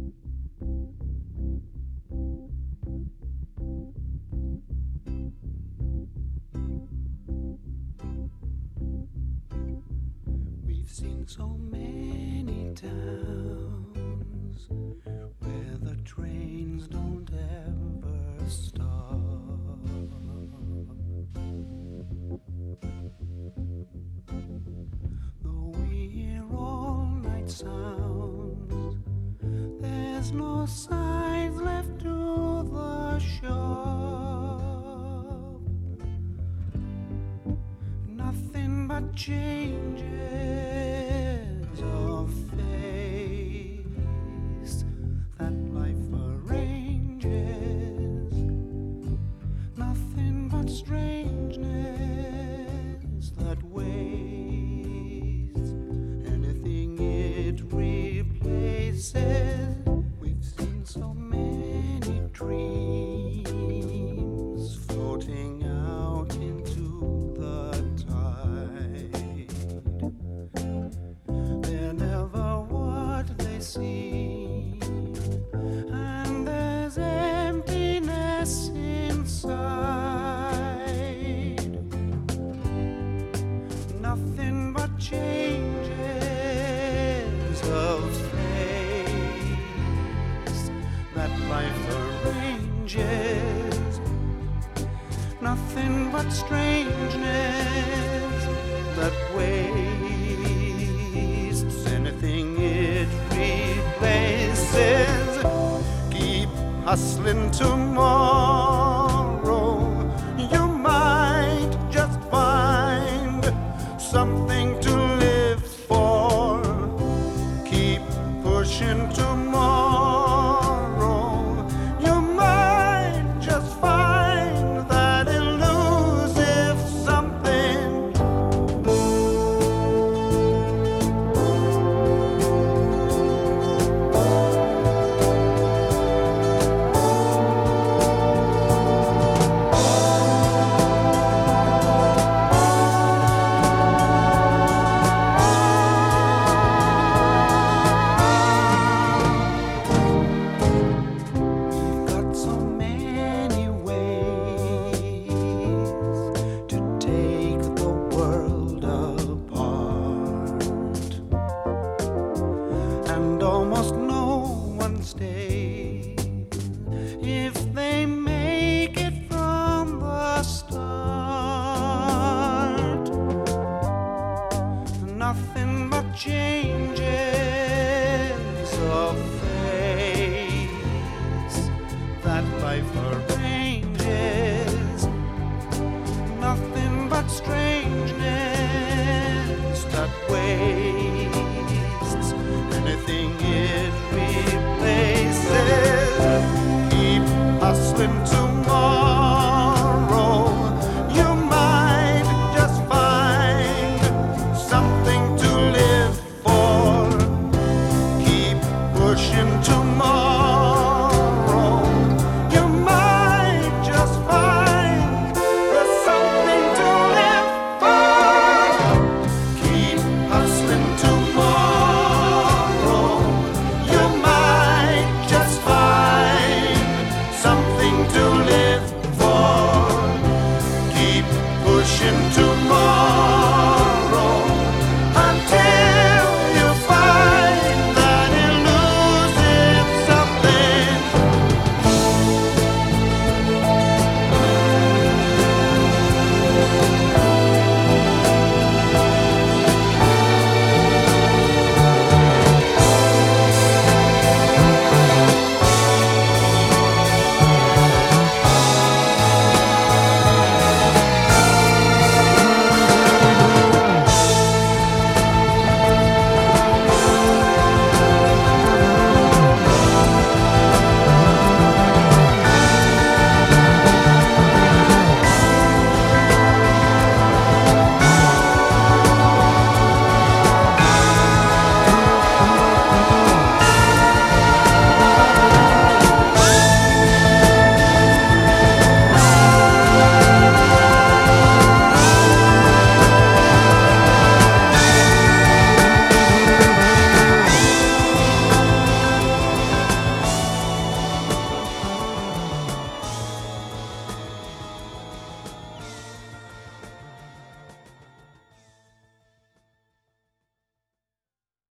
We've seen so many towns where the trains don't ever stop. Though we hear all-night sounds, there's no signs left to the shop. Nothing but changes of face that life arranges. Nothing but strangeness that wastes anything it replaces. We've seen so many dreams floating out into the tide. They're never what they seem, and there's emptiness inside. Nothing but changes of face that life arranges. Nothing but strangeness that wastes anything it replaces. Keep hustling tomorrow. You might just find something to live for. Keep pushing tomorrow. You might just find that elusive something. Got so many ways to take the world apart, and almost no one stays if they make it from the start. Nothing but changes of face that life arranges. Nothing but strangeness that wastes anything